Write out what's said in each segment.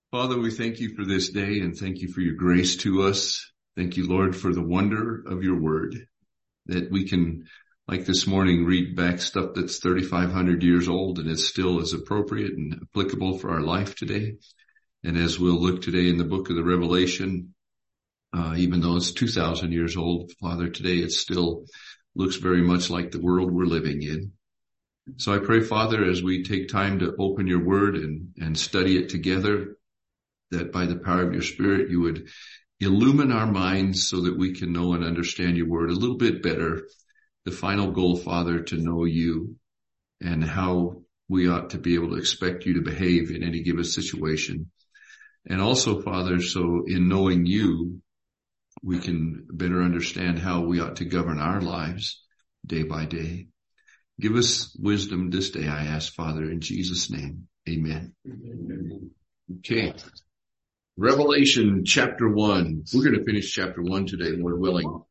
Father, we thank you for this day and thank you for your grace to us. Thank you, Lord, for the wonder of your word, that we can, like this morning, read back stuff that's 3,500 years old and it still is appropriate and applicable for our life today. And as we'll look today in the book of the Revelation, even though it's 2,000 years old, Father, today it still looks very much like the world we're living in. So I pray, Father, as we take time to open your word and study it together, that by the power of your Spirit, you would illumine our minds so that we can know and understand your word a little bit better. The final goal, Father, to know you and how we ought to be able to expect you to behave in any given situation. And also, Father, so in knowing you, we can better understand how we ought to govern our lives day by day. Give us wisdom this day, I ask, Father, in Jesus' name. Amen. Okay. Revelation chapter 1. We're going to finish chapter 1 today, Lord willing.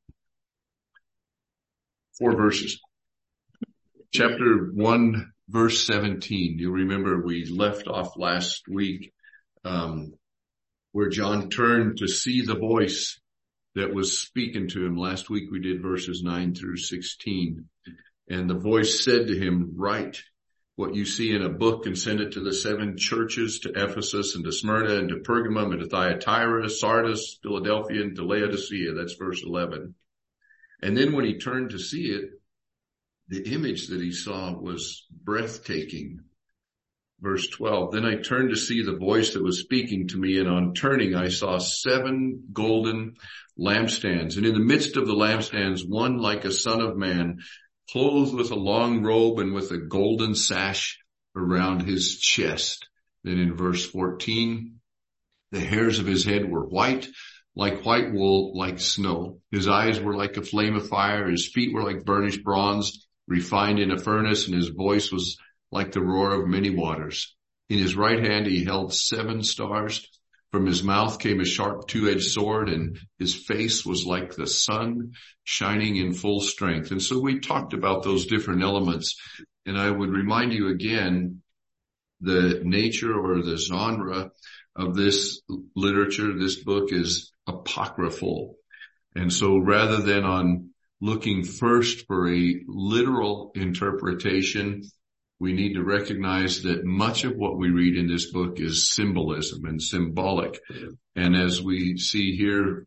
4 verses. Chapter 1, verse 17. You'll remember we left off last week where John turned to see the voice that was speaking to him. Last week we did verses 9 through 16. And the voice said to him, "Write what you see in a book and send it to the 7 churches, to Ephesus and to Smyrna and to Pergamum and to Thyatira, Sardis, Philadelphia and to Laodicea." That's verse 11. And then when he turned to see it, the image that he saw was breathtaking. Verse 12, "Then I turned to see the voice that was speaking to me, and on turning I saw 7 golden lampstands. And in the midst of the lampstands, one like a son of man, clothed with a long robe and with a golden sash around his chest." Then in verse 14, "The hairs of his head were white, like white wool, like snow. His eyes were like a flame of fire. His feet were like burnished bronze, refined in a furnace, and his voice was like the roar of many waters. In his right hand he held 7 stars. From his mouth came a sharp 2-edged sword, and his face was like the sun shining in full strength." And so we talked about those different elements. And I would remind you again, the nature or the genre of this literature, this book is apocryphal. And so rather than on looking first for a literal interpretation, we need to recognize that much of what we read in this book is symbolism and symbolic. And as we see here,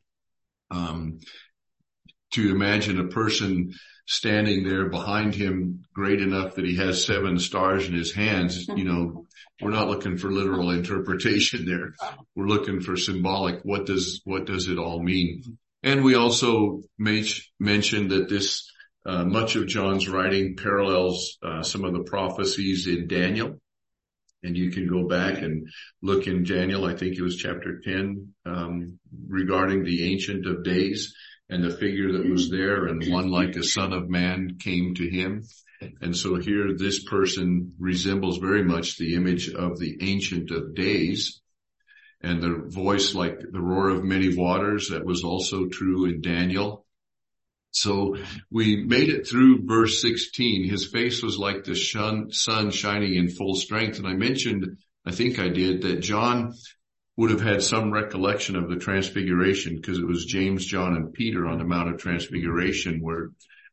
to imagine a person standing there behind him great enough that he has 7 stars in his hands, we're not looking for literal interpretation there. We're looking for symbolic. What does it all mean? And we also mentioned that this much of John's writing parallels some of the prophecies in Daniel. And you can go back and look in Daniel, I think it was chapter 10, regarding the Ancient of Days and the figure that was there, and one like a son of man came to him. And so here this person resembles very much the image of the Ancient of Days. And the voice like the roar of many waters, that was also true in Daniel. So we made it through verse 16. His face was like the sun shining in full strength. And I mentioned, I think I did, that John would have had some recollection of the transfiguration, because it was James, John, and Peter on the Mount of Transfiguration where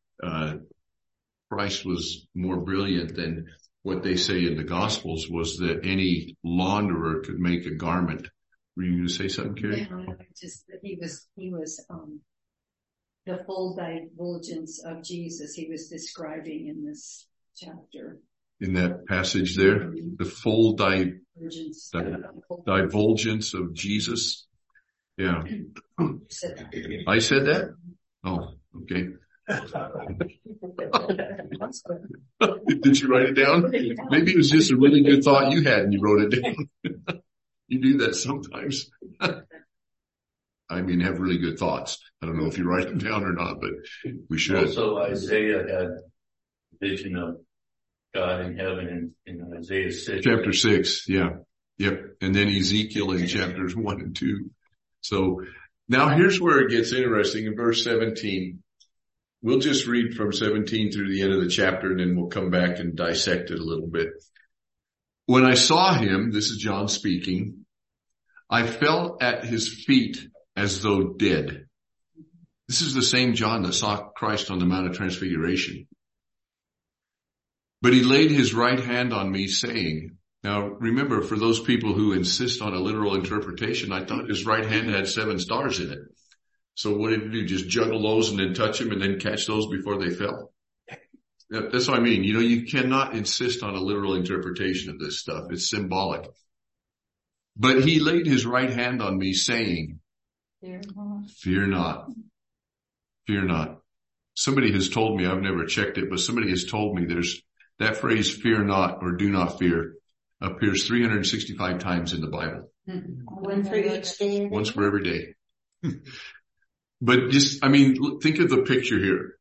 Christ was more brilliant than what they say in the Gospels, was that any launderer could make a garment. Were you going to say something, Carrie? Yeah, just that he was the full divulgence of Jesus he was describing in this chapter. In that passage there, the full divulgence of Jesus. Yeah. I said that? Oh, okay. Did you write it down? Maybe it was just a really good thought you had and you wrote it down. You do that sometimes. I mean, have really good thoughts. I don't know if you write them down or not, but we should. Also, Isaiah had a vision of God in heaven in Isaiah 6. Chapter 6, yeah. Yep. And then Ezekiel in chapters 1 and 2. So now here's where it gets interesting in verse 17. We'll just read from 17 through the end of the chapter, and then we'll come back and dissect it a little bit. "When I saw him," this is John speaking, I fell at his feet as though dead. This is the same John that saw Christ on the Mount of Transfiguration. But he laid his right hand on me, saying, now remember, for those people who insist on a literal interpretation, I thought his right hand had 7 stars in it. So what did he do? Just juggle those and then touch them and then catch those before they fell? That's what I mean. You know, you cannot insist on a literal interpretation of this stuff. It's symbolic. But he laid his right hand on me, saying, fear not. Fear not. Somebody has told me, I've never checked it, but somebody has told me there's that phrase, fear not or do not fear, appears 365 times in the Bible. One for each day. Once for every day. But just, I mean, think of the picture here.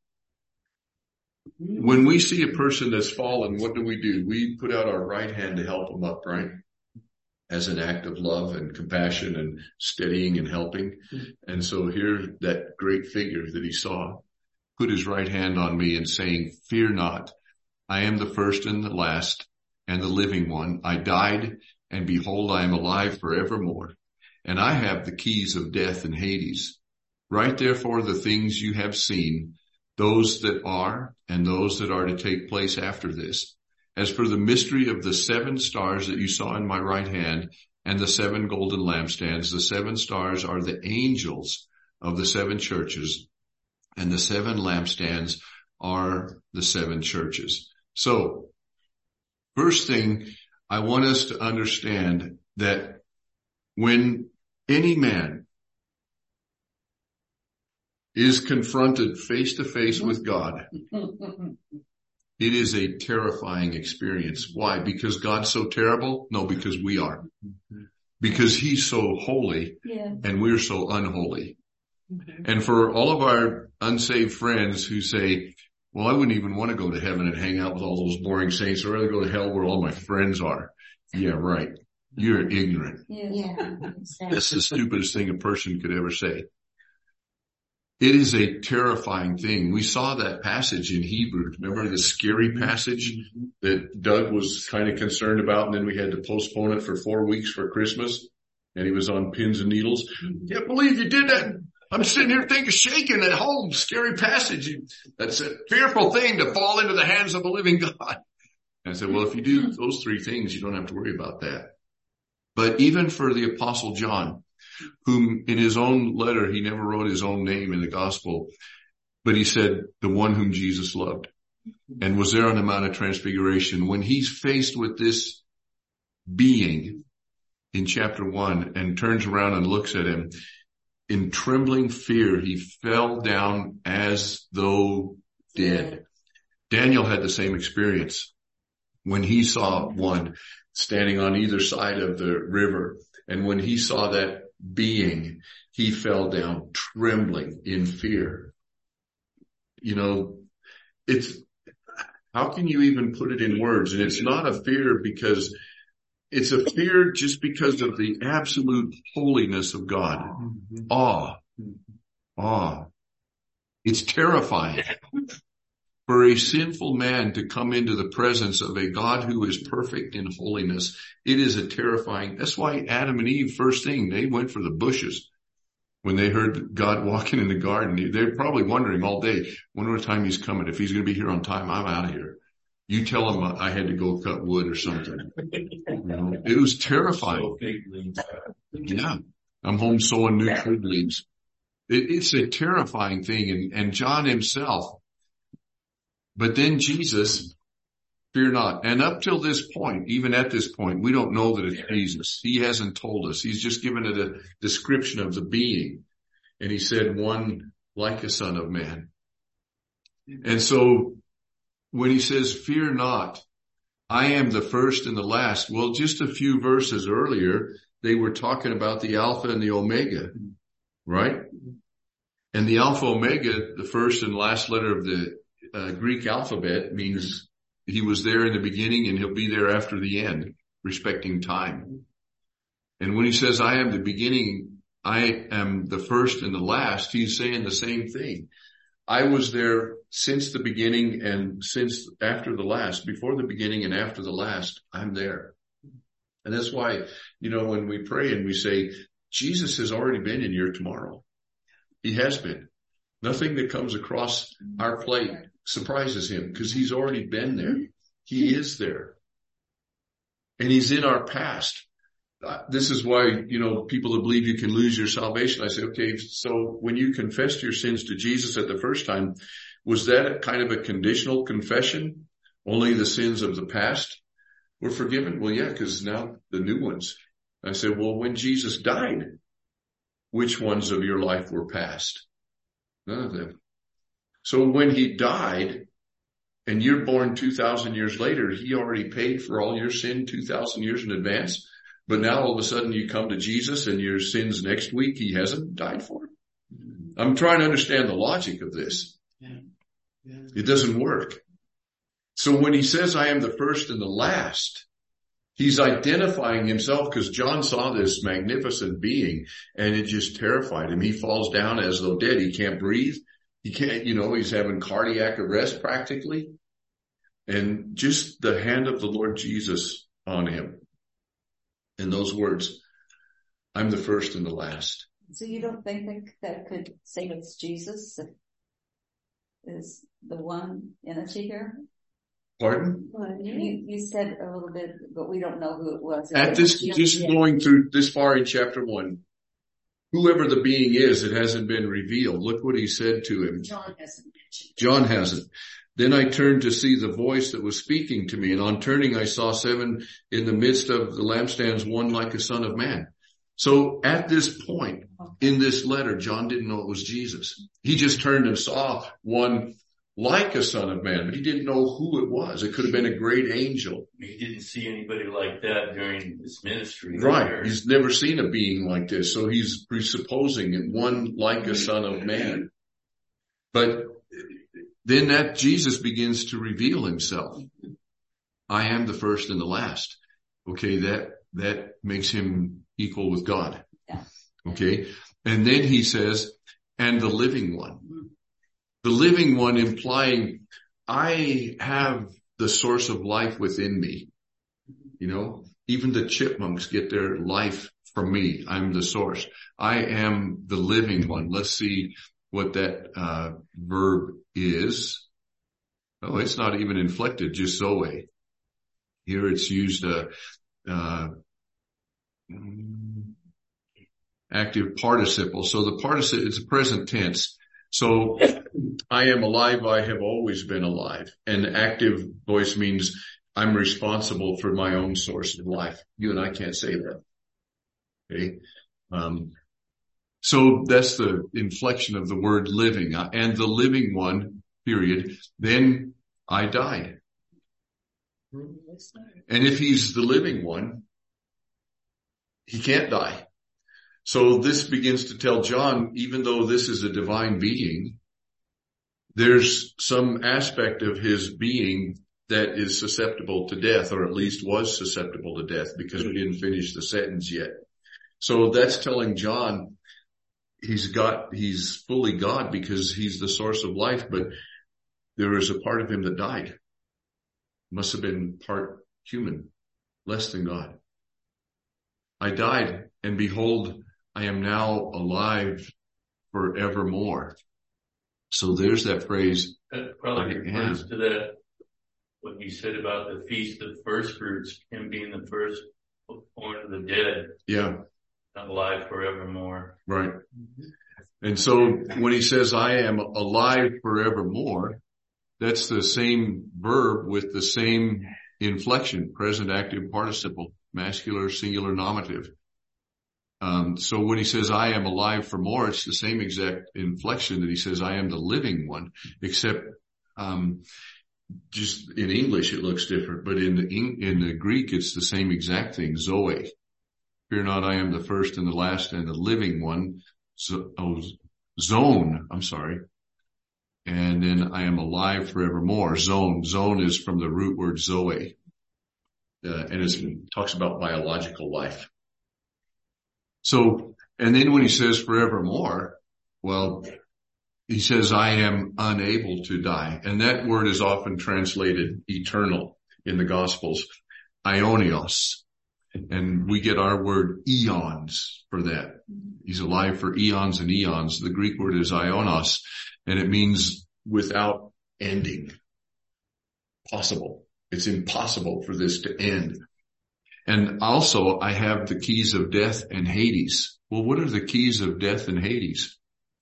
When we see a person that's fallen, what do? We put out our right hand to help them up, right? As an act of love and compassion and steadying and helping. And so here, that great figure that he saw put his right hand on me and saying, fear not. I am the first and the last and the living one. I died, and behold, I am alive forevermore. And I have the keys of death and Hades. Write therefore the things you have seen, those that are and those that are to take place after this. As for the mystery of the 7 stars that you saw in my right hand and the 7 golden lampstands, the 7 stars are the angels of the 7 churches, and the 7 lampstands are the 7 churches. So, first thing, I want us to understand that when any man is confronted face to face with God, it is a terrifying experience. Why? Because God's so terrible? No, because we are. Because he's so holy and we're so unholy. And for all of our unsaved friends who say, well, I wouldn't even want to go to heaven and hang out with all those boring saints. I'd rather go to hell where all my friends are. Yeah, right. You're ignorant. Yeah, exactly. That's the stupidest thing a person could ever say. It is a terrifying thing. We saw that passage in Hebrews. Remember the scary passage that Doug was kind of concerned about, and then we had to postpone it for 4 weeks for Christmas, and he was on pins and needles. Can't believe you did that. I'm sitting here thinking, shaking at home. Scary passage. That's a fearful thing to fall into the hands of the living God. And I said, well, if you do those 3 things, you don't have to worry about that. But even for the Apostle John, whom in his own letter, he never wrote his own name in the gospel, but he said the one whom Jesus loved, and was there on the Mount of Transfiguration. When he's faced with this being in chapter 1 and turns around and looks at him, in trembling fear, he fell down as though dead. Daniel had the same experience when he saw one standing on either side of the river. And when he saw that being, he fell down trembling in fear. You know, how can you even put it in words? And it's not a fear because it's a fear just because of the absolute holiness of God. Awe. It's terrifying for a sinful man to come into the presence of a God who is perfect in holiness. It is a terrifying. That's why Adam and Eve, first thing, they went for the bushes when they heard God walking in the garden. They're probably wondering all day, wonder what time he's coming. If he's going to be here on time, I'm out of here. You tell him I had to go cut wood or something. You know, it was terrifying. Yeah. I'm home sewing new fig leaves. It's a terrifying thing. And John himself. But then Jesus, fear not. And up till this point, even at this point, we don't know that it's Jesus. He hasn't told us. He's just given it a description of the being. And he said, one like a son of man. And so when he says, fear not, I am the first and the last. Well, just a few verses earlier, they were talking about the Alpha and the Omega, right? And the Alpha Omega, the first and last letter of the Greek alphabet, means he was there in the beginning and he'll be there after the end, respecting time. And when he says, I am the beginning, I am the first and the last, he's saying the same thing. I was there since the beginning and since after the last, before the beginning and after the last, I'm there. And that's why, when we pray and we say, Jesus has already been in your tomorrow. He has been. Nothing that comes across our plate surprises him because he's already been there. He is there. And he's in our past. This is why, people that believe you can lose your salvation. I say, okay, so when you confessed your sins to Jesus at the first time, was that a kind of a conditional confession? Only the sins of the past were forgiven? Well, yeah, because now the new ones. I said, well, when Jesus died, which ones of your life were past? None of them. So when he died and you're born 2,000 years later, he already paid for all your sin 2,000 years in advance. But now all of a sudden you come to Jesus and your sins next week, he hasn't died for them. I'm trying to understand the logic of this. It doesn't work. So when he says, I am the first and the last, he's identifying himself because John saw this magnificent being and it just terrified him. He falls down as though dead. He can't breathe. He can't, he's having cardiac arrest practically. And just the hand of the Lord Jesus on him. And those words, I'm the first and the last. So you don't think that could say it's Jesus is the one entity here? Pardon? You said a little bit, but we don't know who it was. At this, just going through this far in chapter 1, whoever the being is, it hasn't been revealed. Look what he said to him. John hasn't mentioned. John hasn't. Then I turned to see the voice that was speaking to me, and on turning I saw 7 in the midst of the lampstands, one like a son of man. So at this point in this letter, John didn't know it was Jesus. He just turned and saw one like a son of man, but he didn't know who it was. It could have been a great angel. He didn't see anybody like that during his ministry. Right. He's never seen a being like this. So he's presupposing it, one like a son of man. But then that Jesus begins to reveal himself. I am the first and the last. Okay. That makes him equal with God. Okay. And then he says, and the living one. The living one implying I have the source of life within me. Even the chipmunks get their life from me. I'm the source. I am the living one. Let's see what that verb is. Oh, it's not even inflected, just zoe. Here it's used active participle. So the participle, it's a present tense. So I am alive. I have always been alive. And active voice means I'm responsible for my own source of life. You and I can't say that. Okay. So that's the inflection of the word living, and the living one, period. Then I died. And if he's the living one, he can't die. So this begins to tell John, even though this is a divine being, there's some aspect of his being that is susceptible to death, or at least was susceptible to death, because we didn't finish the sentence yet. So that's telling John he's fully God because he's the source of life, but there is a part of him that died. Must have been part human, less than God. I died, and behold, I am now alive forevermore. So there's that phrase. That probably refers to that, what you said about the Feast of First Fruits, him being the first born of the dead. Yeah. Alive forevermore. Right. And so when he says, I am alive forevermore, that's the same verb with the same inflection, present active participle, masculine, singular, nominative. So when he says, I am alive for more, it's the same exact inflection that he says, I am the living one, except, just in English, it looks different, but in the Greek, it's the same exact thing, zoe. Fear not, I am the first and the last and the living one, zone, I'm sorry. And then I am alive forevermore, zone. Zone is from the root word zoe. And it talks about biological life. So, and then when he says forevermore, well, he says, I am unable to die. And that word is often translated eternal in the Gospels, aionios. And we get our word eons for that. He's alive for eons and eons. The Greek word is ionos, and it means without ending. Possible. It's impossible for this to end. And also, I have the keys of death and Hades. Well, what are the keys of death and Hades?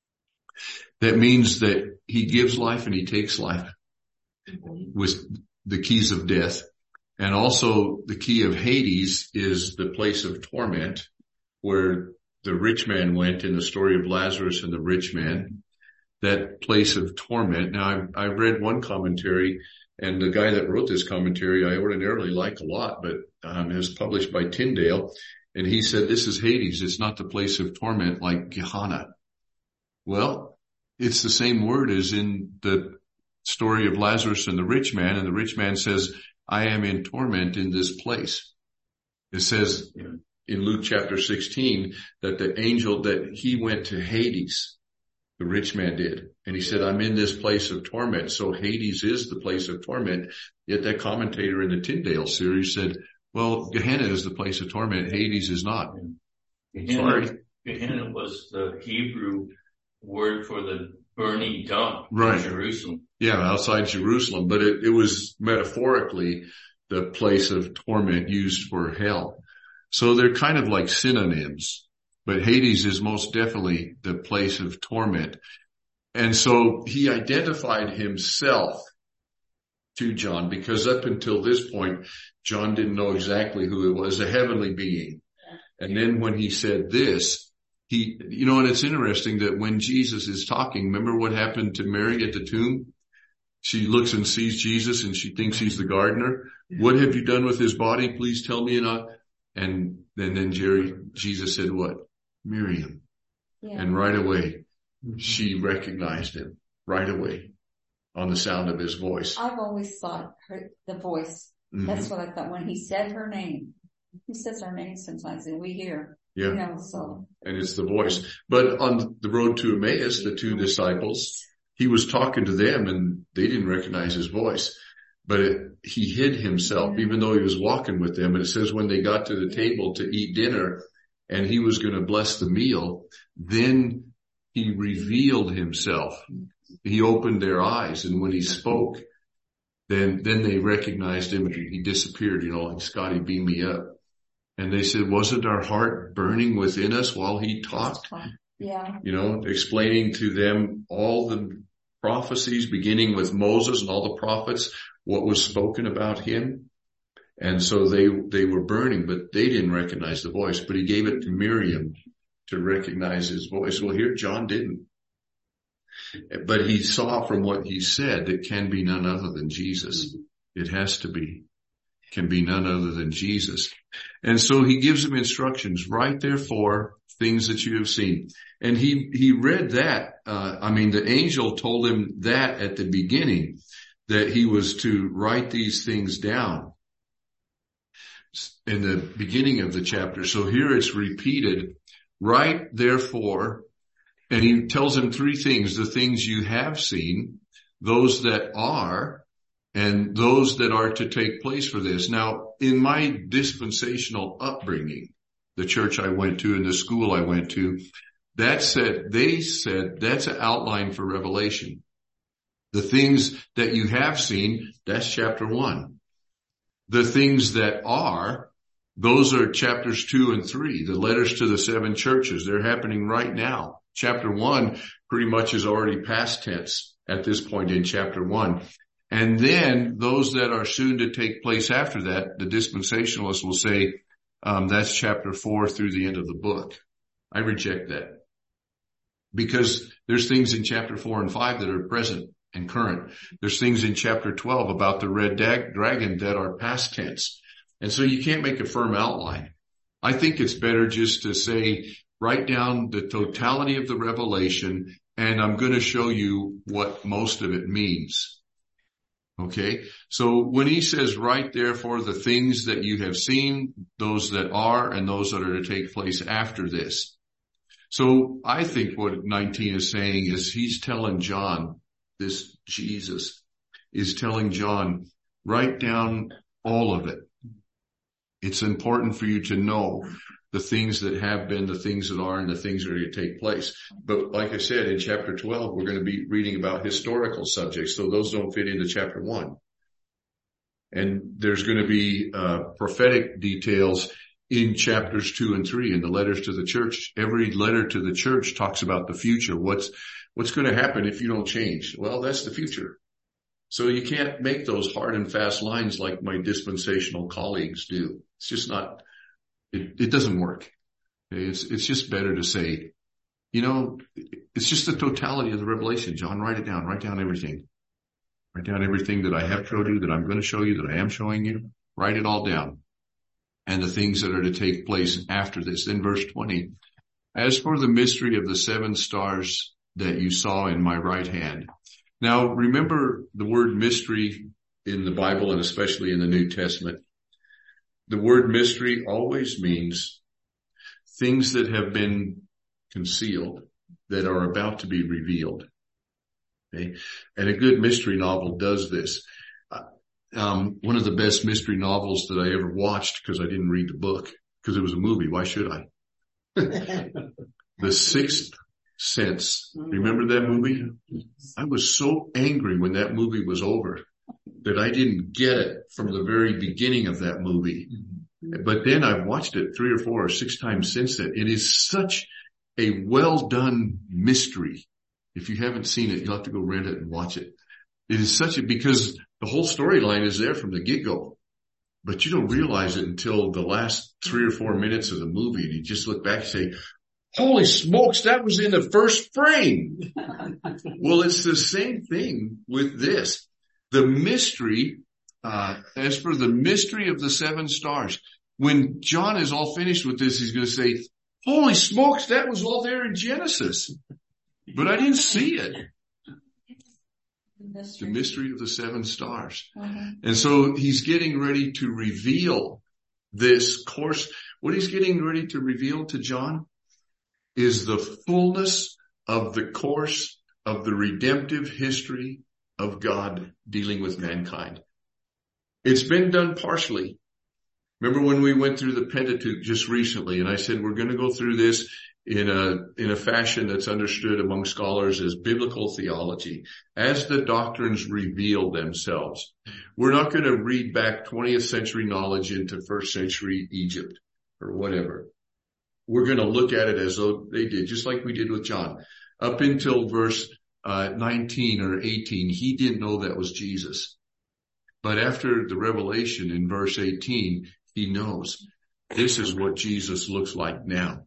That means that he gives life and he takes life with the keys of death. And also the key of Hades is the place of torment where the rich man went in the story of Lazarus and the rich man, that place of torment. Now, I read one commentary, and the guy that wrote this commentary I ordinarily like a lot, but it was published by Tyndale, and he said this is Hades. It's not the place of torment like Gehenna. Well, it's the same word as in the story of Lazarus and the rich man says, I am in torment in this place. It says in Luke chapter 16 that the angel, that he went to Hades, the rich man did. And he said, I'm in this place of torment. So Hades is the place of torment. Yet that commentator in the Tyndale series said, well, Gehenna is the place of torment. Hades is not. Gehenna was the Hebrew word for the burning dump in Jerusalem. Yeah, outside Jerusalem. But it was metaphorically the place of torment used for hell. So they're kind of like synonyms. But Hades is most definitely the place of torment. And so he identified himself to John, because up until this point, John didn't know exactly who it was, a heavenly being. And then when he said this, and it's interesting that when Jesus is talking, remember what happened to Mary at the tomb? She looks and sees Jesus and she thinks he's the gardener. What have you done with his body? Please tell me. And then Jesus said what? Miriam. Yeah. And right away, she recognized him right away on the sound of his voice. I've always thought the voice. Mm-hmm. That's what I thought when he said her name. He says her name sometimes and we hear. Yeah. And it's the voice. But on the road to Emmaus, the two disciples, he was talking to them and they didn't recognize his voice. But he hid himself, even though he was walking with them. And it says when they got to the table to eat dinner and he was going to bless the meal, then he revealed himself. He opened their eyes. And when he spoke, then they recognized him and he disappeared, like Scotty, beam me up. And they said, wasn't our heart burning within us while he talked? Yeah. Explaining to them all the prophecies beginning with Moses and all the prophets, what was spoken about him. And so they were burning, but they didn't recognize the voice, but he gave it to Miriam to recognize his voice. Well, here John didn't. But he saw from what he said, it can be none other than Jesus. It has to be. Can be none other than Jesus. And so he gives them instructions, write therefore things that you have seen. And he read that. The angel told him that at the beginning, that he was to write these things down in the beginning of the chapter. So here it's repeated, write therefore, and he tells him three things, the things you have seen, those that are, and those that are to take place for this. Now, in my dispensational upbringing, the church I went to and the school I went to, they said that's an outline for Revelation. The things that you have seen, that's chapter 1. The things that are, those are chapters 2 and 3, the letters to the 7 churches. They're happening right now. Chapter 1 pretty much is already past tense at this point in chapter 1. And then those that are soon to take place after that, the dispensationalists will say, that's chapter 4 through the end of the book. I reject that. Because there's things in chapter 4 and 5 that are present and current. There's things in chapter 12 about the red dragon that are past tense. And so you can't make a firm outline. I think it's better just to say, write down the totality of the revelation, and I'm going to show you what most of it means. Okay, so when he says, write therefore the things that you have seen, those that are, and those that are to take place after this. So I think what 19 is saying is he's telling John, this Jesus is telling John, write down all of it. It's important for you to know the things that have been, the things that are, and the things that are going to take place. But like I said, in chapter 12, we're going to be reading about historical subjects, so those don't fit into chapter 1. And there's going to be prophetic details in chapters 2 and 3 in the letters to the church. Every letter to the church talks about the future. What's going to happen if you don't change? Well, that's the future. So you can't make those hard and fast lines like my dispensational colleagues do. It's just not, it doesn't work. It's just better to say, it's just the totality of the revelation. John, write it down. Write down everything. Write down everything that I have showed you, that I'm going to show you, that I am showing you. Write it all down. And the things that are to take place after this. Then verse 20, as for the mystery of the 7 stars that you saw in my right hand. Now, remember the word mystery in the Bible, and especially in the New Testament. The word mystery always means things that have been concealed that are about to be revealed. Okay? And a good mystery novel does this. One of the best mystery novels that I ever watched, because I didn't read the book, because it was a movie. Why should I? The Sixth Sense. Remember that movie? I was so angry when that movie was over that I didn't get it from the very beginning of that movie. But then I've watched it 3 or 4 or 6 times since then. It is such a well done mystery. If you haven't seen it, you'll have to go rent it and watch it. It is because the whole storyline is there from the get-go. But you don't realize it until the last 3 or 4 minutes of the movie, and you just look back and say, holy smokes, that was in the first frame. Well, it's the same thing with this. The mystery, as for the mystery of the 7 stars, when John is all finished with this, he's going to say, holy smokes, that was all there in Genesis. But I didn't see it. The mystery of the 7 stars. And so he's getting ready to reveal this course. What he's getting ready to reveal to John is the fullness of the course of the redemptive history of God dealing with mankind. It's been done partially. Remember when we went through the Pentateuch just recently, and I said we're going to go through this in a fashion that's understood among scholars as biblical theology, as the doctrines reveal themselves. We're not going to read back 20th century knowledge into 1st century Egypt or whatever. We're going to look at it as though they did, just like we did with John. Up until verse 19 or 18, he didn't know that was Jesus. But after the revelation in verse 18, he knows this is what Jesus looks like now.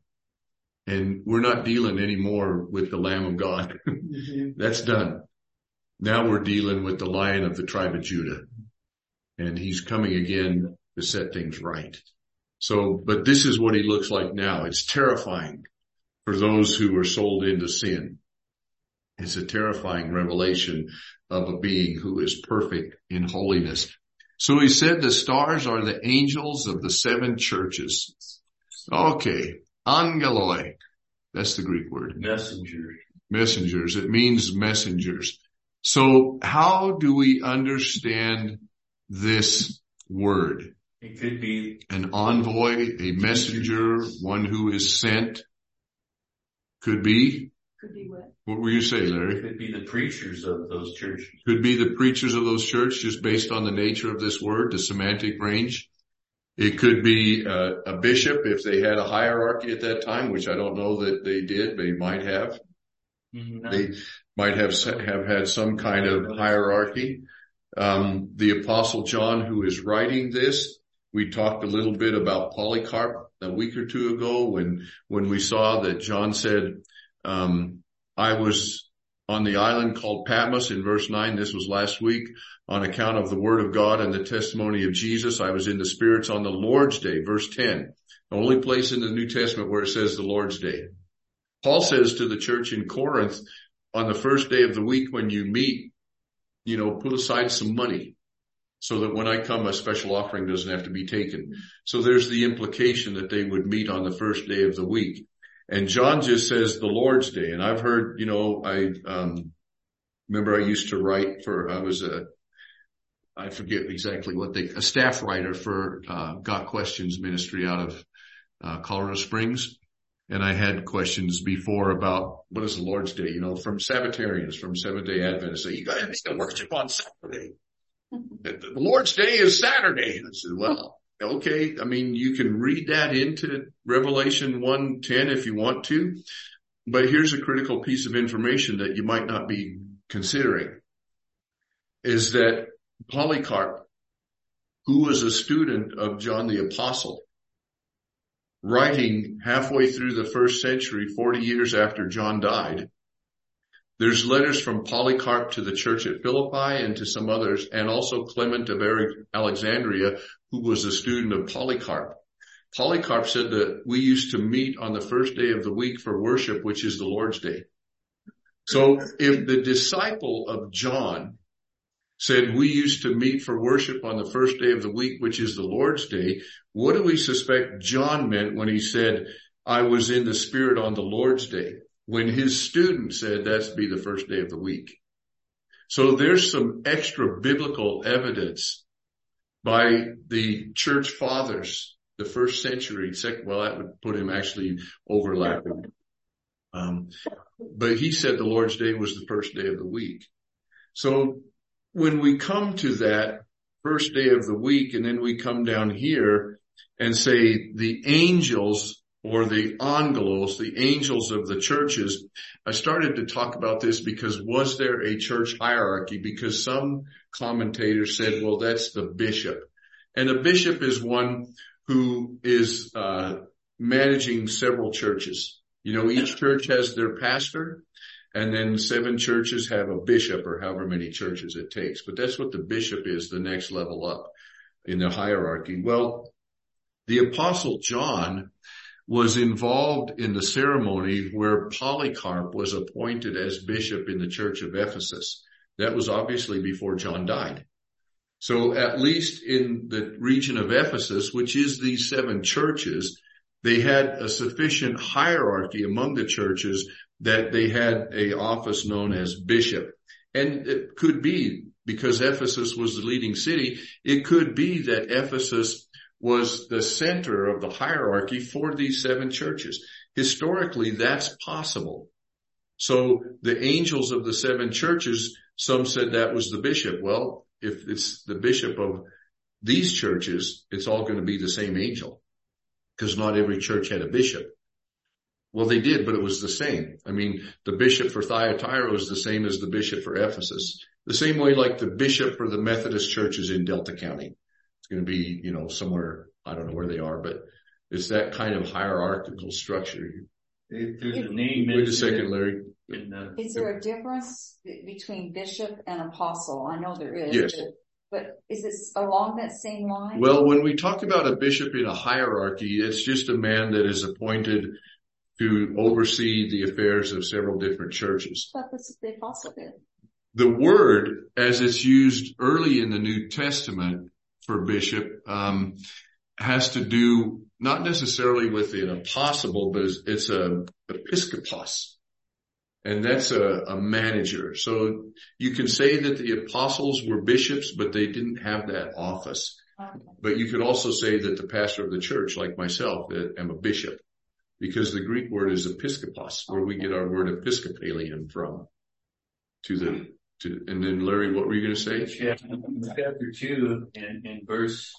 And we're not dealing anymore with the Lamb of God. That's done. Now we're dealing with the Lion of the tribe of Judah. And he's coming again to set things right. So, but this is what he looks like now. It's terrifying for those who are sold into sin. It's a terrifying revelation of a being who is perfect in holiness. So he said the stars are the angels of the 7 churches. Okay. Angeloi. That's the Greek word. Messengers. Messengers. It means messengers. So how do we understand this word? It could be an envoy, a messenger, one who is sent. Could be. Could be what? What were you saying, It Larry? could be the preachers of those churches. Could be the preachers of those churches, just based on the nature of this word, the semantic range. It could be a bishop if they had a hierarchy at that time, which I don't know that they did. They might have. No. They might have had some kind of hierarchy. The Apostle John, who is writing this, we talked a little bit about Polycarp a week or 2 ago when we saw that John said, I was on the island called Patmos in verse 9. This was last week. On account of the word of God and the testimony of Jesus, I was in the spirits on the Lord's day. Verse 10, the only place in the New Testament where it says the Lord's day. Paul says to the church in Corinth, on the first day of the week when you meet, put aside some money so that when I come, a special offering doesn't have to be taken. So there's the implication that they would meet on the first day of the week. And John just says the Lord's day. And I've heard, remember I used to write I forget exactly a staff writer for Got Questions ministry out of Colorado Springs. And I had questions before about what is the Lord's Day, from Sabbatarians, from Seventh-day Adventists. Say, you guys need to worship on Saturday. The Lord's Day is Saturday. And I said, well, okay. I mean, you can read that into Revelation 1:10 if you want to. But here's a critical piece of information that you might not be considering, is that Polycarp, who was a student of John the Apostle, writing halfway through the first century, 40 years after John died. There's letters from Polycarp to the church at Philippi and to some others, and also Clement of Alexandria, who was a student of Polycarp. Polycarp said that we used to meet on the first day of the week for worship, which is the Lord's Day. So if the disciple of John said we used to meet for worship on the first day of the week, which is the Lord's Day, what do we suspect John meant when he said, I was in the Spirit on the Lord's Day, when his student said that's be the first day of the week? So there's some extra biblical evidence by the church fathers, the first century, well, that would put him actually overlapping. But he said the Lord's Day was the first day of the week. So when we come to that first day of the week, and then we come down here and say the angels or the angelos, the angels of the churches, I started to talk about this because was there a church hierarchy? Because some commentators said, well, that's the bishop. And a bishop is one who is managing several churches. Each church has their pastor. And then 7 churches have a bishop, or however many churches it takes. But that's what the bishop is, the next level up in the hierarchy. Well, the Apostle John was involved in the ceremony where Polycarp was appointed as bishop in the church of Ephesus. That was obviously before John died. So at least in the region of Ephesus, which is these 7 churches, they had a sufficient hierarchy among the churches that they had a office known as bishop. And it could be, because Ephesus was the leading city, it could be that Ephesus was the center of the hierarchy for these 7 churches. Historically, that's possible. So the angels of the 7 churches, some said that was the bishop. Well, if it's the bishop of these churches, it's all going to be the same angel, because not every church had a bishop. Well, they did, but it was the same. I mean, the bishop for Thyatira is the same as the bishop for Ephesus. The same way like the bishop for the Methodist churches in Delta County. It's going to be, somewhere, I don't know where they are, but it's that kind of hierarchical structure. There's a name. Wait a second, Larry. Is there a difference between bishop and apostle? I know there is. Yes. But is it along that same line? Well, when we talk about a bishop in a hierarchy, it's just a man that is appointed to oversee the affairs of several different churches. I thought this is the apostle did. The word, as it's used early in the New Testament for bishop, has to do not necessarily with an apostle, but it's a episkopos. And that's a manager. So you can say that the apostles were bishops, but they didn't have that office. Okay. But you could also say that the pastor of the church, like myself, that I'm a bishop, because the Greek word is episkopos, where we get our word Episcopalian from. And then Larry, what were you going to say? Chapter 2 in verse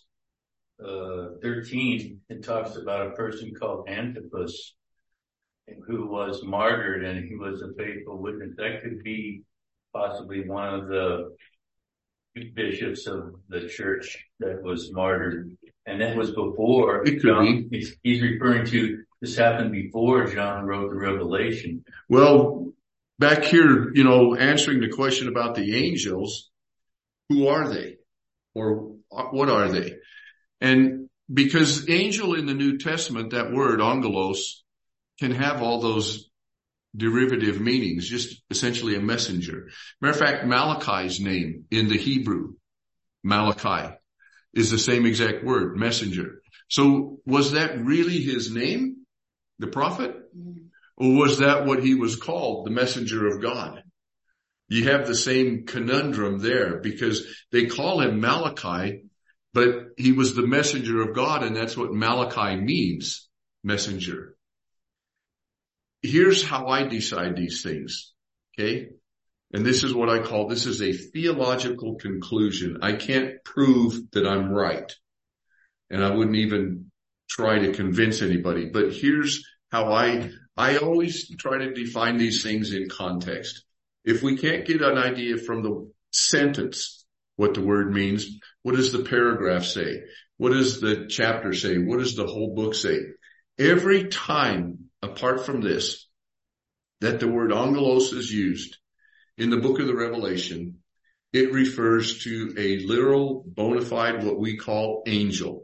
13, it talks about a person called Antipas, who was martyred, and he was a faithful witness. That could be possibly one of the bishops of the church that was martyred. And that was before it could John. Be. He's referring to this happened before John wrote the Revelation. Well, back here, answering the question about the angels, who are they? Or what are they? And because angel in the New Testament, that word, angelos, can have all those derivative meanings, just essentially a messenger. Matter of fact, Malachi's name in the Hebrew, Malachi, is the same exact word, messenger. So was that really his name, the prophet? Or was that what he was called, the messenger of God? you have the same conundrum there, because they call him Malachi, but he was the messenger of God, and that's what Malachi means, messenger. Here's how I decide these things, okay? And this is what I call, this is a theological conclusion. I can't prove that I'm right, and I wouldn't even try to convince anybody, but here's how I always try to define these things in context. If we can't get an idea from the sentence what the word means, what does the paragraph say? What does the chapter say? What does the whole book say? Every time, apart from this, that the word angelos is used in the book of the Revelation, it refers to a literal, bona fide, what we call angel.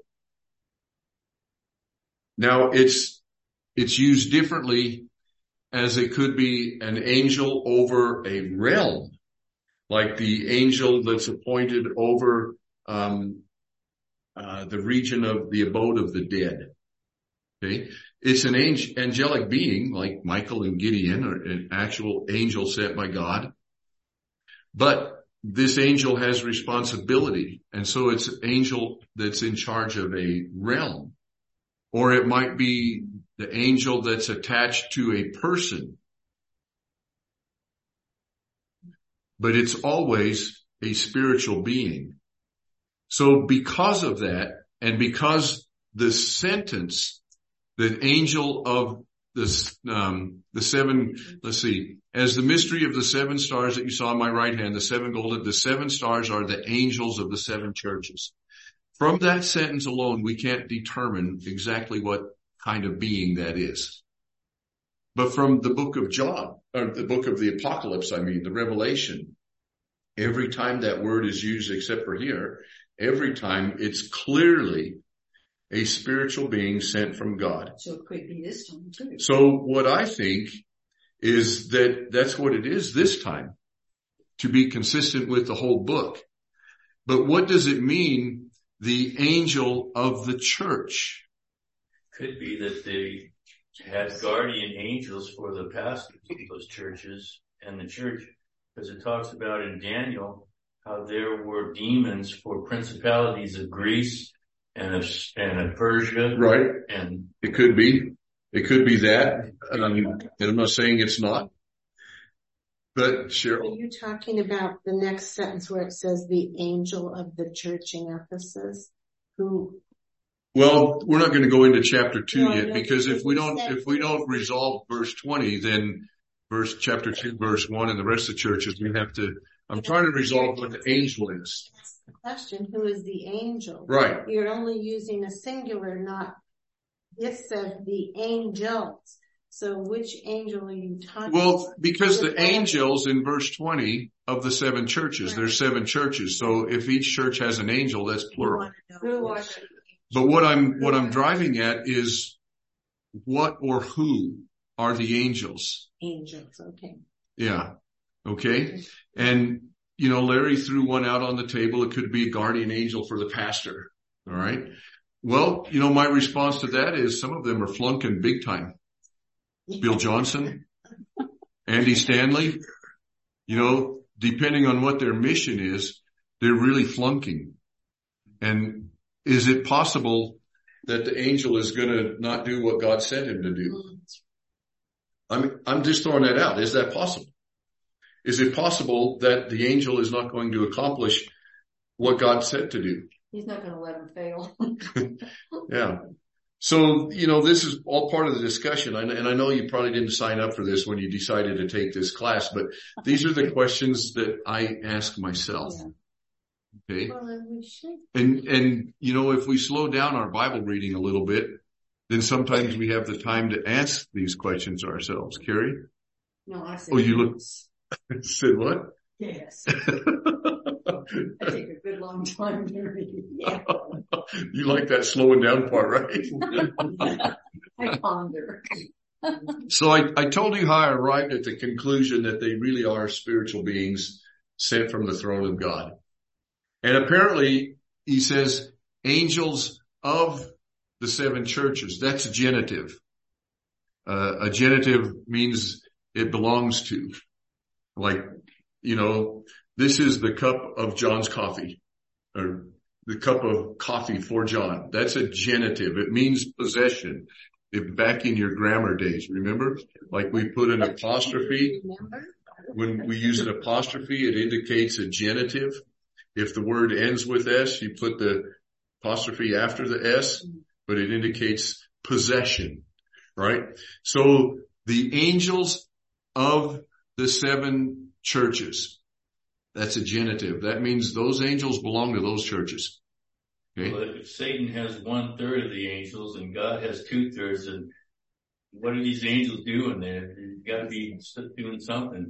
Now, it's used differently, as it could be an angel over a realm, like the angel that's appointed over the region of the abode of the dead. Okay, it's an angelic being like Michael and Gideon, or an actual angel sent by God. But this angel has responsibility, and so it's an angel that's in charge of a realm. Or it might be the angel that's attached to a person. But it's always a spiritual being. So because of that, and because the sentence, the angel of the seven, let's see, as the mystery of the seven stars that you saw in my right hand, the seven golden, the seven stars are the angels of the seven churches. From that sentence alone, we can't determine exactly what kind of being that is. But from the book of John, or the book of the Apocalypse, the Revelation, every time that word is used, except for here, every time it's clearly a spiritual being sent from God. So it could be this time too. So what I think is that that's what it is this time, to be consistent with the whole book. But what does it mean, the angel of the church? Could be that they had guardian angels for the pastors of those churches and the church, because it talks about in Daniel how there were demons for principalities of Greece and of Persia. Right. And it could be that. And I'm not saying it's not. But Cheryl, Are you talking about the next sentence where it says the angel of the church in Ephesus, who? Well, we're not going to go into chapter 2 No, yet, no, because if we don't said- resolve verse 20, then chapter 2, verse 1 and the rest of the churches, we have to, I'm trying to resolve what the angel is. That's the question. Who is the angel? Right. You're only using a singular, not, this says the angels. So which angel are you talking about? Well, because the angels in verse 20 of the seven churches, there's seven churches. So if each church has an angel, that's plural. Who are they? But what I'm driving at is what or who are the angels? Angels, okay. Yeah. Okay. And, Larry threw one out on the table. It could be a guardian angel for the pastor. All right. Well, my response to that is some of them are flunking big time. Bill Johnson, Andy Stanley, depending on what their mission is, they're really flunking. And is it possible that the angel is going to not do what God sent him to do? I'm just throwing that out. Is that possible? Is it possible that the angel is not going to accomplish what God said to do? He's not going to let him fail. Yeah. So, this is all part of the discussion. And I know you probably didn't sign up for this when you decided to take this class, but these are the questions that I ask myself. Yeah. Okay. Well, we should. And, if we slow down our Bible reading a little bit, then sometimes we have the time to ask these questions ourselves. Carrie? No, I said. Oh, you look, said what? Yes. I take a good long time to read. Yeah. You like that slowing down part, right? I ponder. So I told you how I arrived at the conclusion that they really are spiritual beings sent from the throne of God. And apparently he says angels of the seven churches. That's a genitive. A genitive means it belongs to. Like this is the cup of John's coffee, or the cup of coffee for John. That's a genitive. It means possession. Back in your grammar days, remember? Like we put an apostrophe. When we use an apostrophe, it indicates a genitive. If the word ends with S, you put the apostrophe after the S, but it indicates possession, right? So the angels of the 7 churches, that's a genitive. That means those angels belong to those churches. Okay? Well, if Satan has 1/3 of the angels and God has 2/3, and what are these angels doing there? They've got to be doing something.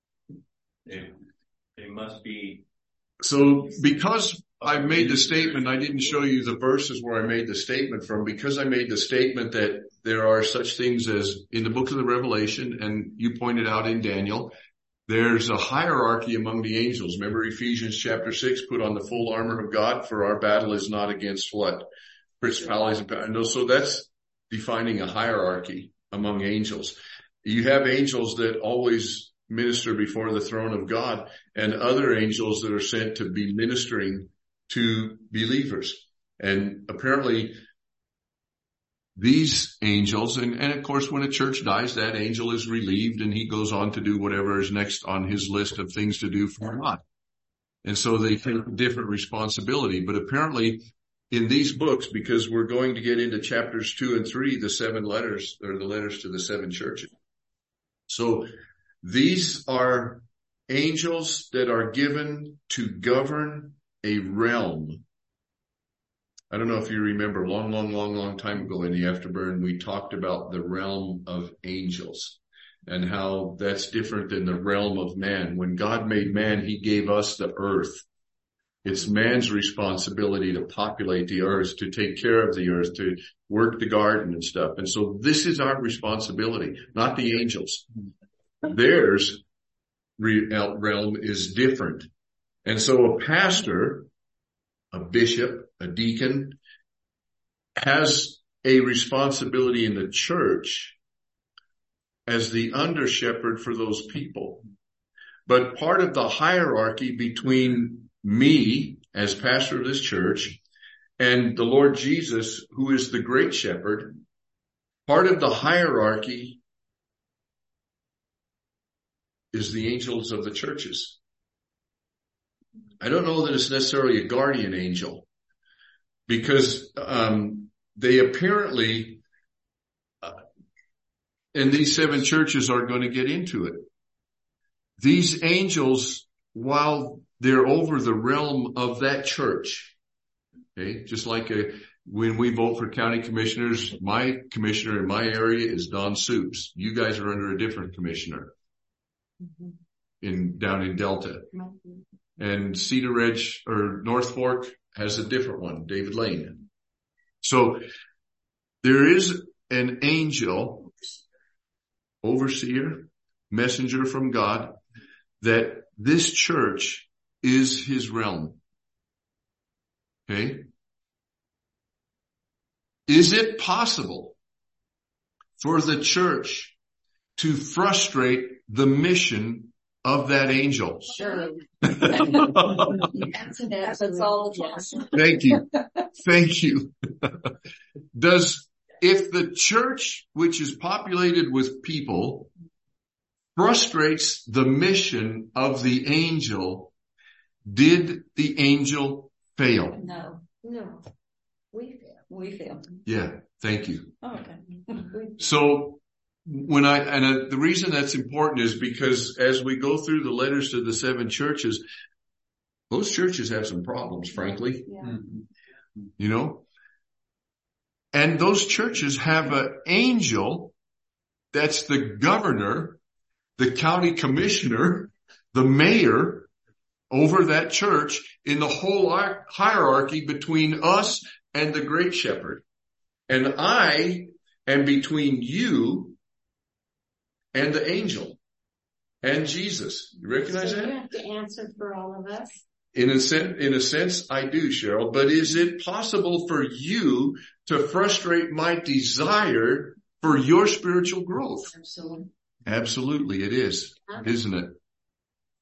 They must be. So because I made the statement, I didn't show you the verses where I made the statement from, because I made the statement that there are such things as in the book of the Revelation, and you pointed out in Daniel, there's a hierarchy among the angels. Remember Ephesians chapter 6, put on the full armor of God, for our battle is not against what? Principalities and powers. So that's defining a hierarchy among angels. You have angels that always minister before the throne of God, and other angels that are sent to be ministering to believers. And apparently these angels, and of course when a church dies, that angel is relieved and he goes on to do whatever is next on his list of things to do for God. And so they take a different responsibility. But apparently in these books, because we're going to get into chapters 2 and 3, the 7 letters, or the letters to the 7 churches. So these are angels that are given to govern a realm. I don't know if you remember, long time ago in the Afterburn, we talked about the realm of angels and how that's different than the realm of man. When God made man, he gave us the earth. It's man's responsibility to populate the earth, to take care of the earth, to work the garden and stuff. And so this is our responsibility, not the angels. Theirs realm is different. And so a pastor, a bishop, a deacon has a responsibility in the church as the under shepherd for those people. But part of the hierarchy between me as pastor of this church and the Lord Jesus, who is the great shepherd, part of the hierarchy is the angels of the churches. I don't know that it's necessarily a guardian angel, because they apparently, and these 7 churches are going to get into it. These angels, while they're over the realm of that church, okay, just like when we vote for county commissioners, my commissioner in my area is Don Soups. You guys are under a different commissioner down in Delta. And Cedar Ridge or North Fork has a different one, David Lane. So there is an angel, overseer, messenger from God, that this church is his realm. Okay? Is it possible for the church to frustrate the mission of that angel? Sure. That's all it was. Thank you. Thank you. If the church, which is populated with people, frustrates the mission of the angel, did the angel fail? No. We fail. Yeah. Thank you. Oh, okay. So the reason that's important is because as we go through the letters to the 7 churches, those churches have some problems, frankly. Yeah. And those churches have an angel that's the governor, the county commissioner, the mayor over that church in the whole hierarchy between us and the great shepherd. And I am between you and the angel and Jesus. You recognize that? You have to answer for all of us. In a sense, I do, Cheryl. But is it possible for you to frustrate my desire for your spiritual growth? Absolutely. Absolutely, it is, isn't it?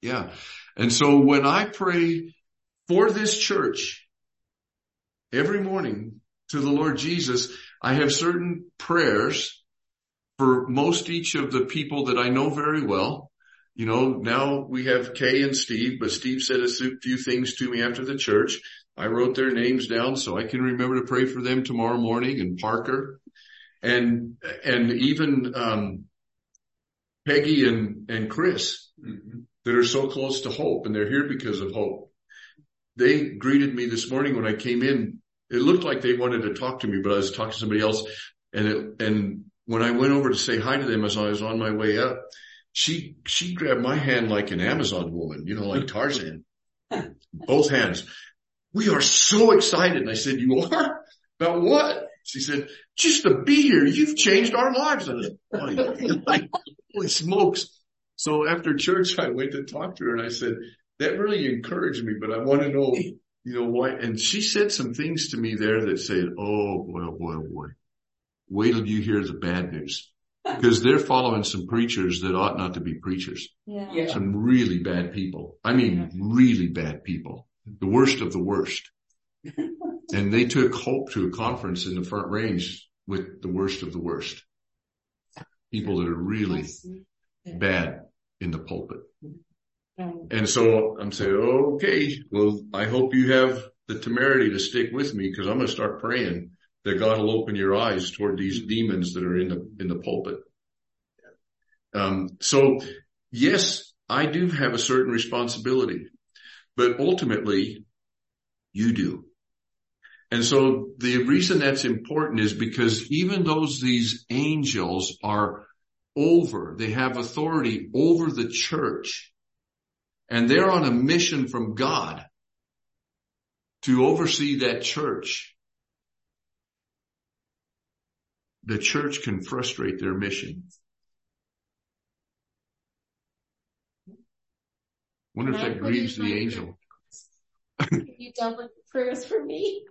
Yeah. And so when I pray for this church every morning to the Lord Jesus, I have certain prayers for most each of the people that I know very well. You know, now we have Kay and Steve, but Steve said a few things to me after the church. I wrote their names down so I can remember to pray for them tomorrow morning, and Parker and even, Peggy and Chris that are so close to Hope, and they're here because of Hope. They greeted me this morning when I came in. It looked like they wanted to talk to me, but I was talking to somebody else. And when I went over to say hi to them as I was on my way up, she grabbed my hand like an Amazon woman, you know, like Tarzan. Both hands. We are so excited. And I said, you are? About what? She said, just to be here. You've changed our lives. I said, holy smokes. So after church, I went to talk to her and I said, that really encouraged me, but I want to know, you know, why. And she said some things to me there that said, oh boy, oh boy, oh boy. Wait till you hear the bad news. Because they're following some preachers that ought not to be preachers. Yeah. Some really bad people. I mean, really bad people. The worst of the worst. And they took Hope to a conference in the Front Range with the worst of the worst. People that are really bad in the pulpit. And so I'm saying, okay, well, I hope you have the temerity to stick with me, because I'm going to start praying that God will open your eyes toward these demons that are in the pulpit. So yes, I do have a certain responsibility, but ultimately you do. And so the reason that's important is because even though these angels are they have authority over the church, and they're on a mission from God to oversee that church, the church can frustrate their mission. Wonder if that grieves the angel. Can you double prayers for me?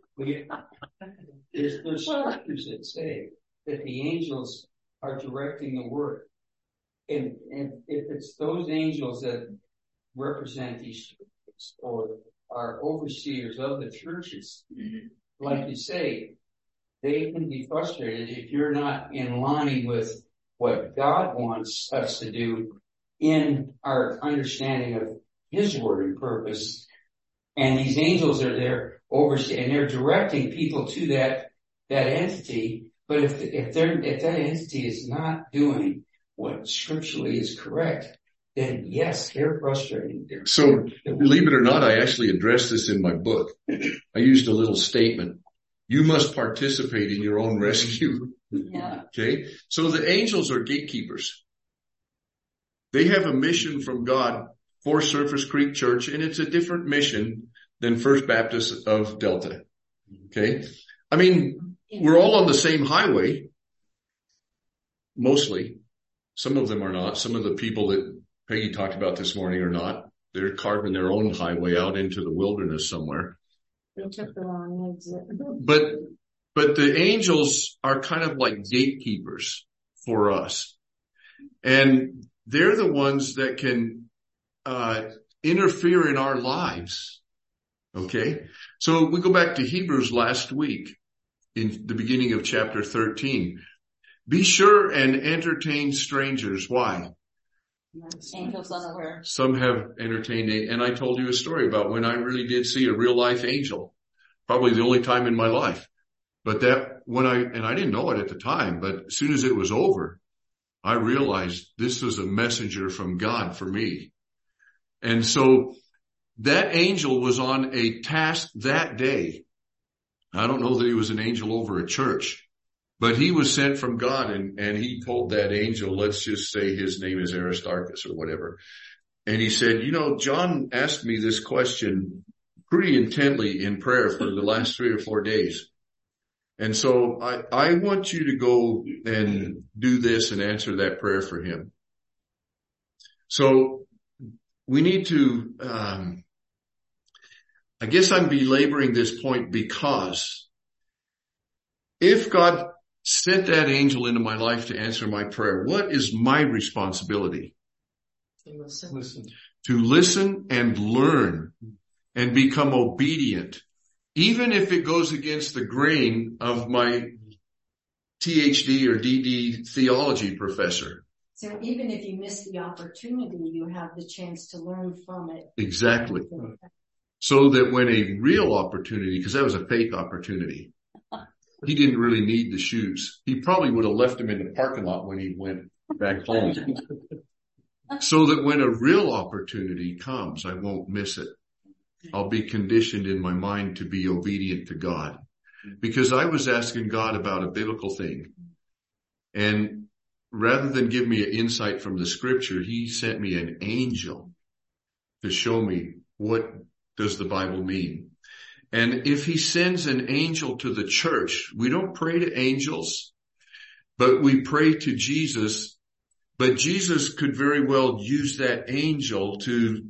There's scriptures that say that the angels are directing the work. And if it's those angels that represent these churches or are overseers of the churches, like you say, they can be frustrated if you're not in line with what God wants us to do in our understanding of His word and purpose. And these angels are there overseeing, and they're directing people to that entity. But if that entity is not doing what scripturally is correct, then yes, they're frustrating. So believe it or not, I actually addressed this in my book. I used a little statement. You must participate in your own rescue. Yeah. Okay. So the angels are gatekeepers. They have a mission from God for Surface Creek Church, and it's a different mission than First Baptist of Delta. Okay. I mean, we're all on the same highway. Mostly. Some of them are not. Some of the people that Peggy talked about this morning are not. They're carving their own highway out into the wilderness somewhere. They took the wrong exit. But the angels are kind of like gatekeepers for us. And they're the ones that can interfere in our lives. Okay? So we go back to Hebrews last week in the beginning of chapter 13. Be sure and entertain strangers. Why? Angels unaware. Some have entertained, and I told you a story about when I really did see a real life angel. Probably the only time in my life. But I didn't know it at the time, but as soon as it was over, I realized this was a messenger from God for me. And so that angel was on a task that day. I don't know that he was an angel over a church, but he was sent from God, and he told that angel, let's just say his name is Aristarchus or whatever. And he said, John asked me this question pretty intently in prayer for the last 3 or 4 days. And so I want you to go and do this and answer that prayer for him. So we need to, I guess I'm belaboring this point because if God sent that angel into my life to answer my prayer, what is my responsibility? Listen. to listen and learn and become obedient, even if it goes against the grain of my THD or DD theology professor. So even if you miss the opportunity, you have the chance to learn from it. Exactly. So that when a real opportunity, because that was a fake opportunity, he didn't really need the shoes. He probably would have left them in the parking lot when he went back home. So that when a real opportunity comes, I won't miss it. I'll be conditioned in my mind to be obedient to God. Because I was asking God about a biblical thing. And rather than give me an insight from the scripture, he sent me an angel to show me what does the Bible mean. And if he sends an angel to the church, we don't pray to angels, but we pray to Jesus. But Jesus could very well use that angel to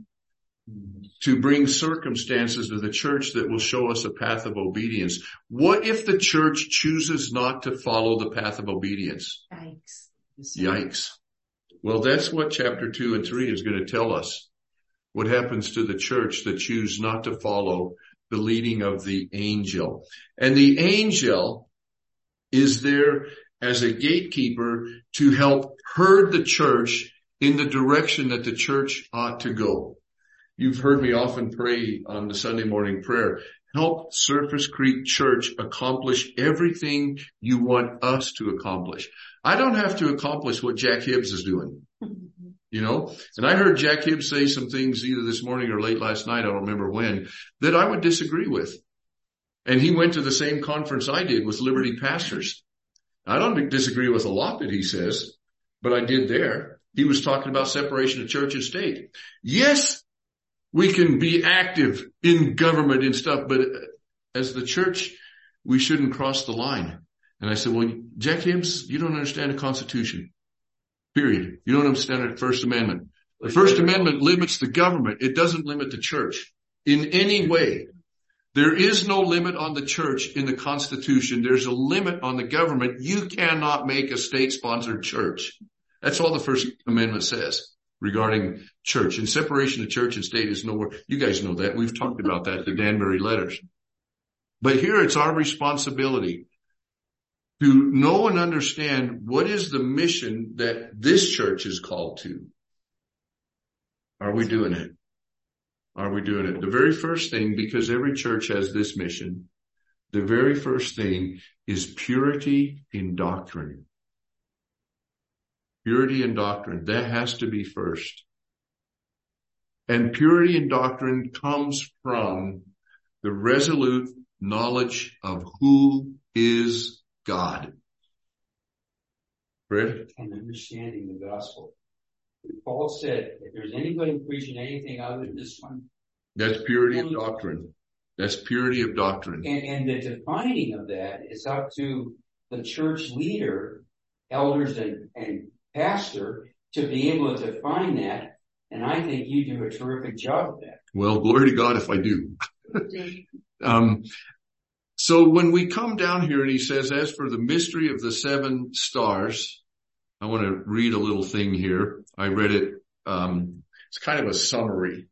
bring circumstances to the church that will show us a path of obedience. What if the church chooses not to follow the path of obedience? Yikes. Well, that's what chapter 2 and 3 is going to tell us. What happens to the church that choose not to follow the leading of the angel. And the angel is there as a gatekeeper to help herd the church in the direction that the church ought to go. You've heard me often pray on the Sunday morning prayer, help Surface Creek Church accomplish everything you want us to accomplish. I don't have to accomplish what Jack Hibbs is doing. You know, and I heard Jack Hibbs say some things either this morning or late last night, I don't remember when, that I would disagree with. And he went to the same conference I did with Liberty Pastors. I don't disagree with a lot that he says, but I did there. He was talking about separation of church and state. Yes, we can be active in government and stuff, but as the church, we shouldn't cross the line. And I said, well, Jack Hibbs, you don't understand the Constitution. Period. You don't understand the First Amendment. The First Amendment limits the government. It doesn't limit the church in any way. There is no limit on the church in the Constitution. There's a limit on the government. You cannot make a state-sponsored church. That's all the First Amendment says regarding church. And separation of church and state is nowhere. You guys know that. We've talked about that, the Danbury letters. But here it's our responsibility to know and understand what is the mission that this church is called to. Are we doing it? Are we doing it? The very first thing, because every church has this mission, the very first thing is purity in doctrine. Purity in doctrine. That has to be first. And purity in doctrine comes from the resolute knowledge of who is God. Fred? And understanding the gospel. Paul said, if there's anybody preaching anything other than this one. That's purity of doctrine. That's purity of doctrine. And the defining of that is up to the church leader, elders and pastor to be able to define that. And I think you do a terrific job of that. Well, glory to God if I do. So when we come down here and he says, as for the mystery of the 7 stars, I want to read a little thing here. I read it. It's kind of a summary.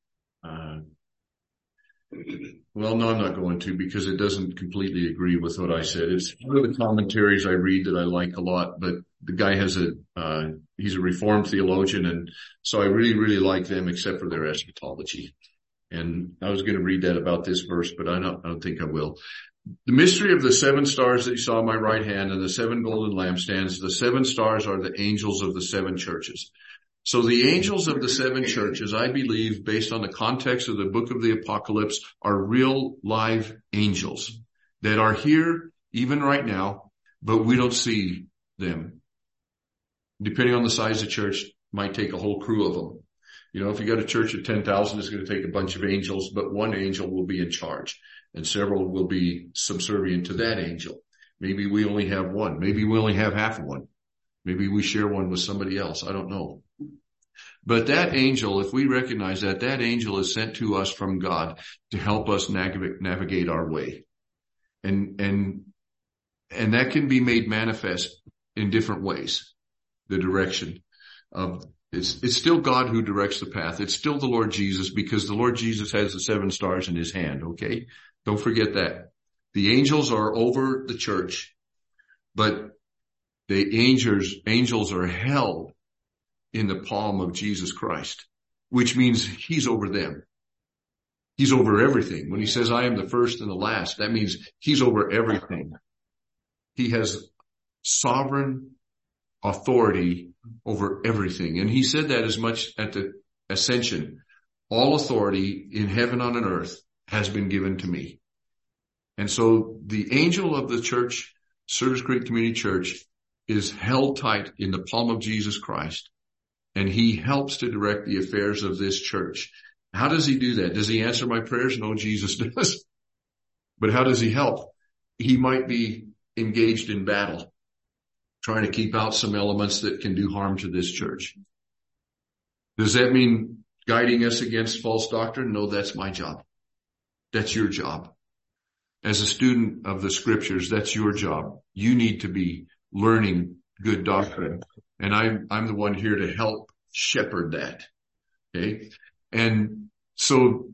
Well, no, I'm not going to because it doesn't completely agree with what I said. It's one of the commentaries I read that I like a lot, but the guy has he's a Reformed theologian. And so I really, really like them except for their eschatology. And I was going to read that about this verse, but I don't think I will. The mystery of the 7 stars that you saw in my right hand and the 7 golden lampstands, the 7 stars are the angels of the 7 churches. So the angels of the 7 churches, I believe, based on the context of the book of the Apocalypse, are real live angels that are here even right now, but we don't see them. Depending on the size of the church, might take a whole crew of them. You know, if you got a church of 10,000, it's going to take a bunch of angels, but one angel will be in charge and several will be subservient to that angel. Maybe we only have one. Maybe we only have half of one. Maybe we share one with somebody else. I don't know. But that angel, if we recognize that, that angel is sent to us from God to help us navigate our way. And that can be made manifest in different ways, the direction. it's still God who directs the path. It's still the Lord Jesus, because the Lord Jesus has the 7 stars in his hand. Okay. Don't forget that. The angels are over the church, but the angels are held in the palm of Jesus Christ, which means he's over them. He's over everything. When he says, I am the first and the last, that means he's over everything. He has sovereign authority over everything. And he said that as much at the ascension. All authority in heaven and on earth has been given to me. And so the angel of the church, Service Creek Community Church, is held tight in the palm of Jesus Christ. And he helps to direct the affairs of this church. How does he do that? Does he answer my prayers? No, Jesus does. But how does he help? He might be engaged in battle, trying to keep out some elements that can do harm to this church. Does that mean guiding us against false doctrine? No, that's my job. That's your job. As a student of the scriptures, that's your job. You need to be learning good doctrine. And I'm the one here to help shepherd that. Okay. And so,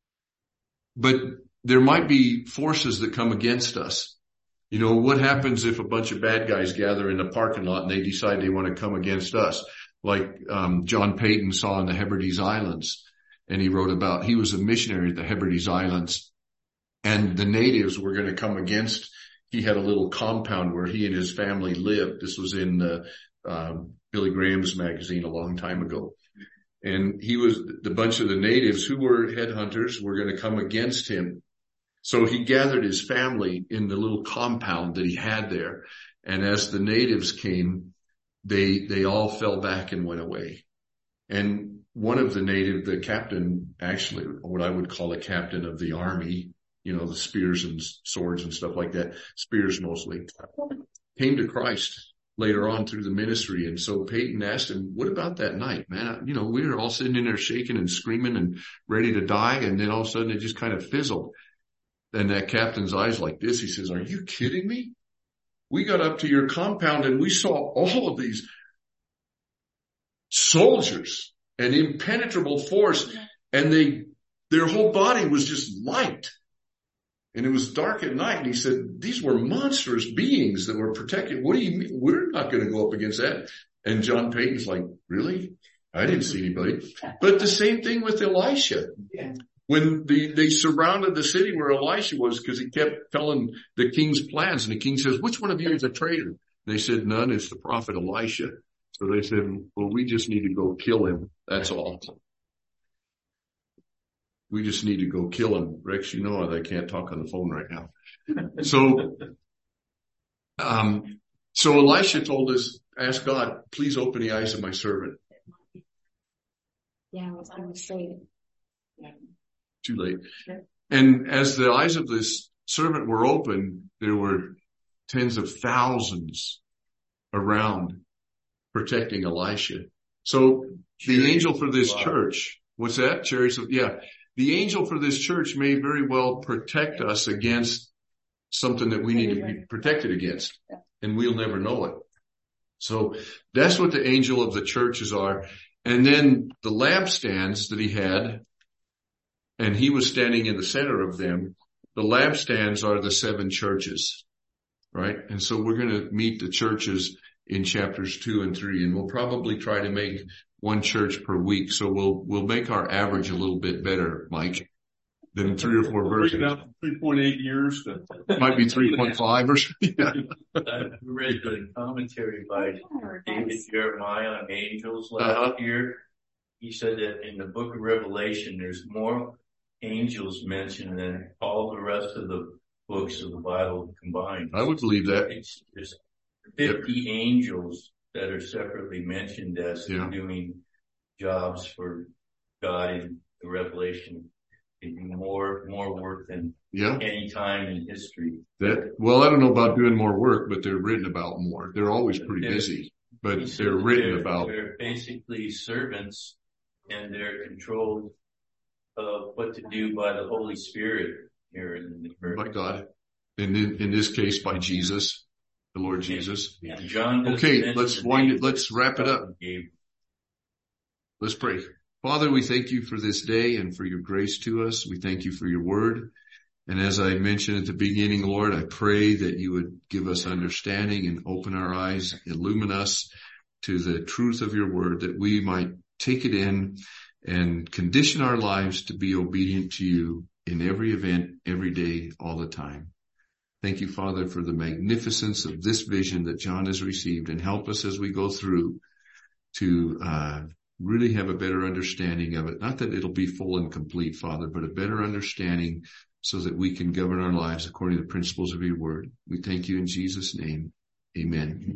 but there might be forces that come against us. You know, what happens if a bunch of bad guys gather in the parking lot and they decide they want to come against us? Like, John Payton saw in the Hebrides Islands, and he wrote about, he was a missionary at the Hebrides Islands, and the natives were going to come against, he had a little compound where he and his family lived. This was in Billy Graham's magazine a long time ago. And the bunch of the natives who were headhunters were going to come against him. So he gathered his family in the little compound that he had there. And as the natives came, they all fell back and went away. And one of the captain, actually what I would call a captain of the army, you know, the spears and swords and stuff like that, spears mostly, came to Christ later on through the ministry. And so Peyton asked him, what about that night, man? You know, we were all sitting in there shaking and screaming and ready to die. And then all of a sudden it just kind of fizzled. And that captain's eyes like this, he says, are you kidding me? We got up to your compound and we saw all of these soldiers, an impenetrable force, and their whole body was just light. And it was dark at night. And he said, these were monstrous beings that were protected. What do you mean? We're not going to go up against that. And John Payton's like, really? I didn't see anybody. But the same thing with Elisha. When they surrounded the city where Elisha was, because he kept telling the king's plans. And the king says, which one of you is a traitor? They said, none, it's the prophet Elisha. So they said, well, we just need to go kill him. That's all. We just need to go kill him. Rex, you know I can't talk on the phone right now. So Elisha told us, ask God, please open the eyes of my servant. Yeah, I was going to say. Too late. And as the eyes of this servant were open, there were tens of thousands around protecting Elisha. So the angel for this church, what's that? Chariots of, yeah. The angel for this church may very well protect us against something that we need to be protected against, and we'll never know it. So that's what the angel of the churches are. And then the lampstands that he had, and he was standing in the center of them, the lampstands are the 7 churches, right? And so we're going to meet the churches in chapters 2 and 3, and we'll probably try to make one church per week. So we'll make our average a little bit better, Mike, than 3 or 4 verses. 3.8 years. Might be 3.5 or something. Yeah. I read the commentary by David Jeremiah on angels last year. He said that in the book of Revelation, there's more angels mentioned than all the rest of the books of the Bible combined. I would believe that. There's 50 angels that are separately mentioned as doing jobs for God in the Revelation. They do more work than any time in history. Well, I don't know about doing more work, but they're written about more. They're always pretty busy, but they're written about. They're basically servants, and they're controlled of what to do by the Holy Spirit here in the earth. By God. In this case, by Jesus. The Lord Jesus. And John okay, let's wrap it up. Let's pray. Father, we thank you for this day and for your grace to us. We thank you for your word. And as I mentioned at the beginning, Lord, I pray that you would give us understanding and open our eyes, illumine us to the truth of your word, that we might take it in and condition our lives to be obedient to you in every event, every day, all the time. Thank you, Father, for the magnificence of this vision that John has received, and help us as we go through to really have a better understanding of it. Not that it'll be full and complete, Father, but a better understanding so that we can govern our lives according to the principles of your word. We thank you in Jesus' name. Amen.